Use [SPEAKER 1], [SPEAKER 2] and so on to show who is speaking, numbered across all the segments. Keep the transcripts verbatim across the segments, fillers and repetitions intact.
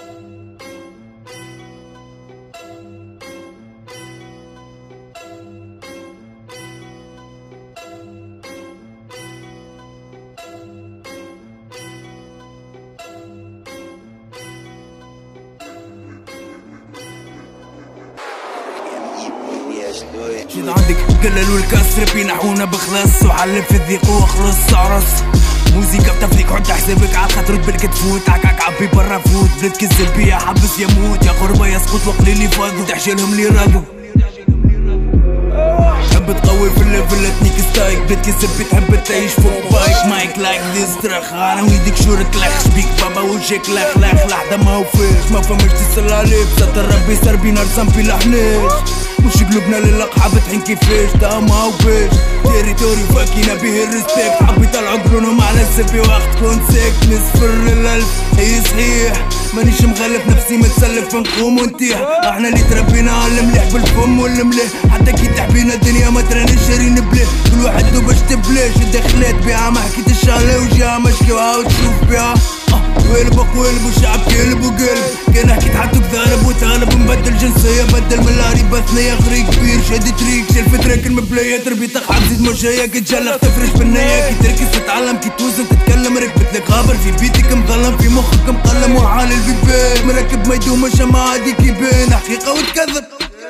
[SPEAKER 1] جد عندك قللوا الكسر بينحونا بخلص وحلف الضيق واخلص عرس موزيكا بتفليك حط حسابك على خاطر تبلك تفوت عكاك عبي برا فوت بلاد كذب بيا حبس يموت يا غربة يسقط وقليل يفاضوا تحشيلهم لي رادو تحب تقوي في الليفل تنيك ستايك بلاد كذب بتحب تعيش فوق بايك مايك لايك ديز ترخ انا ويدك شورك لخ شبيك بابا وجهك لخ لخ لحظة ما وفيش ما فهمش تسأل عليك ستر ربي سر بينا رسم في لحنيش مش قلوبنا للقحة بتحن كيفاش تا ما وباش تيريتوري فاكينا به الريسبكت حبيت العقرونهم على السبي وقت كنت ساكت نصفر للألف هي صحيح مانيش مغلف نفسي متسلف نقوم ونتيح احنا اللي تربينا على المليح بالفم والمليح حتى كي تحبينا الدنيا ما ترانيش شارين بليه كل واحد دو باش تبلاش الدخلات بيها ما حكيتش على وجهها مشكي وعاود تشوف بيها قلب قلب وشعب كلب وقلب كان حكيت حطوك ضارب وتغلب نبدل جنسية بدل من العريبة ثنية غريق كبير شادي تريك شلف تراك المبلاية تربي تقعد زيد مشايا كي تجلق تفرش بالنية كي تركز تتعلم كي توزن تتكلم ركبت لك غابر في بيتك مظلم في مخك مقلم وحال البيبان مركب ما يدومش ما عادي كيبان حقيقة وتكذب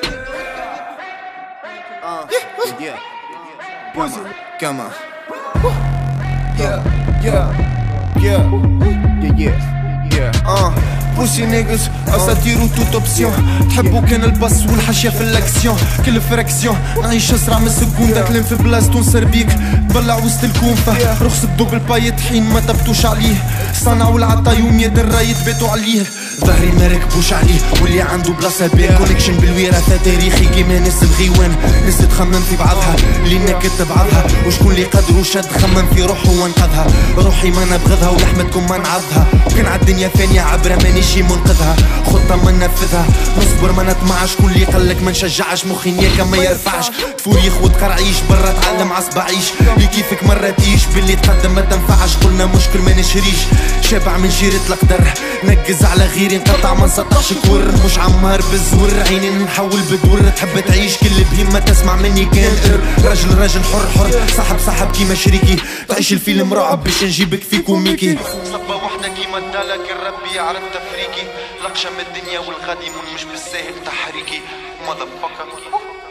[SPEAKER 2] كما Yeah, yeah, yeah, yeah, yeah, yeah, uh. بوسي نيجز اساطير وتوت اوبسيون تحبوا كان الباص والحاشيه في الاكسيون كل فراكسيون نعيش اسرع من سكوندا تلم في بلاصتو نسر بيك بلع وسط الكونفه رخص الدوق الباي طحين ما تبتوش عليه صنعوا العطا يوم يد الراي تباتوا عليه ظهري ما ركبوش عليه واللي عنده بلاصه بيه كونيكشن بالوراثه تاريخي كيما ناس الغيوان ناس تخمم في بعضها اللي نكت بعضها وشكون اللي قدر وشد خمم في روحه وانقذها روحي ما نبغضها ولحمتكم ما نعضها وكان عالدنيا فانيه عبره ماني شي منقذها خطة ما ننفذها نصبر ما نطمعش شكون اللي قالك ما نشجعش مخي نياكا ما يرفعش تفوري خود قرعيش برا تعلم عصب عيش اللي كيفك مرة تعيش باللي تقدم ما تنفعش قلنا مشكل ما نشريش شابع من جيرة القدر نقز على غيري نقطع ما نسطحش كور مش عمار بالزور عيني نحول بدور تحب تعيش كل بهيمة تسمع مني كان راجل راجل حر حر صاحب صاحب كيما شريكي تعيش الفيلم رعب باش نجيبك في كوميكي صبة وحدة كيما الدالك الرب يعرف تفريكي لقشة من الدنيا والغادي مش بالساهل تحريكي مذا